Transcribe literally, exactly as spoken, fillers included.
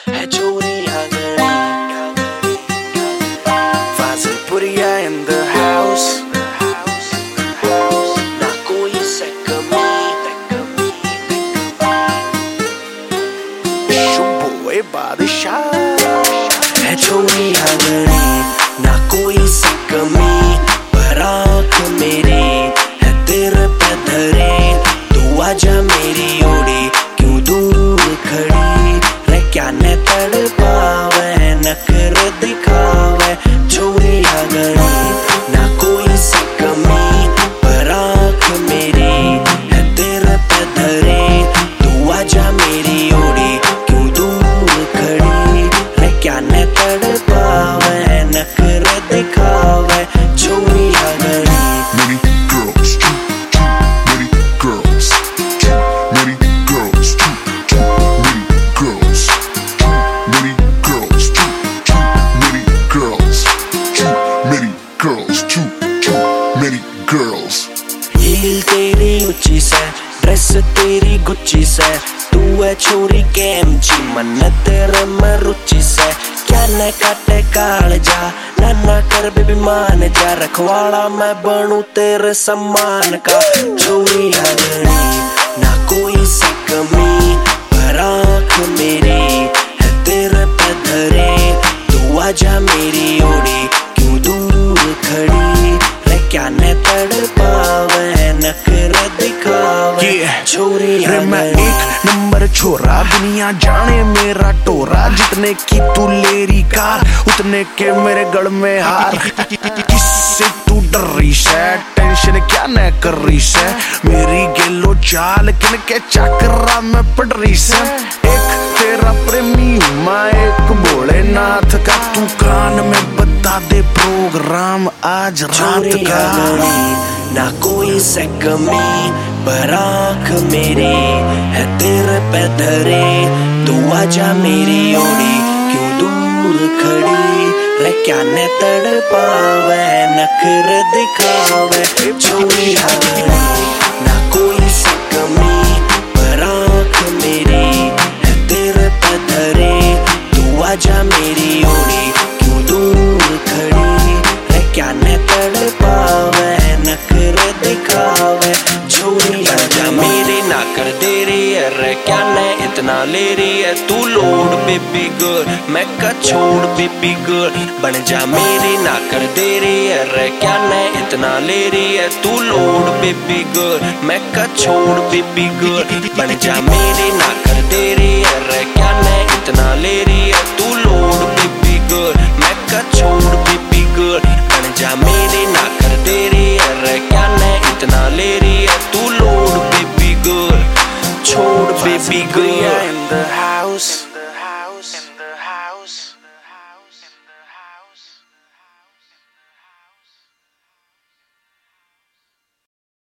है चोरियां गणी फाजिलपुरिया in the house ना कोई से कमी शुभोए बादशाह है चोरियां गणी ना कोई से कमी पर आँख मेरी है तेरे पे धरे तू आजा मेरी ओड़ी क्यों दूर खड़ी रे क्या ने तड़पावे नखर दिखावे चोरियां गणी ना कोई सी कमी पर आँख मेरी है तेरे पे धरे तू आजा मेरी ओड़ी क्यों दूर खड़ी रे क्या ने तड़पावे नखर दिखावे चोरियां गणी हील तेरी ऊंची से ड्रेस तेरी गुच्ची से तू है छोरी कैमची मन तेरे में रुचि से क्या न काटे काल जा ना ना कर बेबी मान जा रखवाड़ा मैं बनूं तेरे सम्मान का चोरियां गणी ना कोई सी कमी पर आँख मेरी है तेरे पे धरे तू आजा मेरी ओड़ी क्यों दूर खड़ी रे क्या ने तड़पावे नखर दिखावे चोरियां रे मैं एक नंबर छोरा दुनिया जाने मेरा टोरा जितने की तू लेरी कार उतने के मेरे गढ़ में हार किससे तू डर रही है टेंशन क्या न कर रही है मेरी गेलो चाल किन के चक्रा में पड़ रही है एक तेरा प्रेमी माँ एक भोलेनाथ का तू कान में बता दे प्रोग्राम आज रात का ना कोई से कमी पर आँख मेरी है तेरे पे धरे तू आजा मेरी ओड़ी क्यों दूर खड़ी रे क्या ने तड़पावे नखर दिखावे चोरियां गणी ना कोई से कमी पर आँख मेरी है तेरे पे धरे तू आजा मेरी ओड़ी क्यों दूर खड़ी रे क्या ने तड़पावे नखर दिखावे चोरियां जा मेरी ना कर दे रही है रे क्या ने इतना ले रही है तू लोड बेबी गर्ल मैं का छोड़ बेबी गर्ल बन जा मेरी ना कर दे रही है रे क्या ने इतना ले रही है तू लोड बेबी गर्ल मैं का छोड़ बेबी गर्ल बन जा मेरी ना कर दे रही है रे क्या ने इतना ले रही है तू लोड बेबी गर्ल मैं का छोड़ बेबी गर्ल बन जा मेरी ना कर दे रही है रे क्या ने इतना ले रही है तू लोड बेबी गर्ल छोड़ baby girl in the house